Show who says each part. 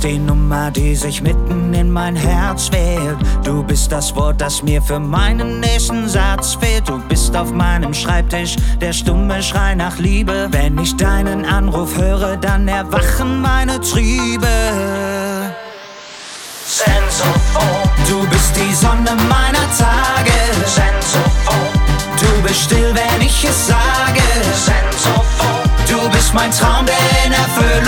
Speaker 1: bist die Nummer, die sich mitten in mein Herz wählt. Du bist das Wort, das mir für meinen nächsten Satz fehlt. Du bist auf meinem Schreibtisch der stumme Schrei nach Liebe. Wenn ich deinen Anruf höre, dann erwachen meine Triebe. Sensophon. Du bist die Sonne meiner Tage. Sensophon. Du bist still, wenn ich es sage. Sensophon. Du bist mein Traum, der in Erfüllung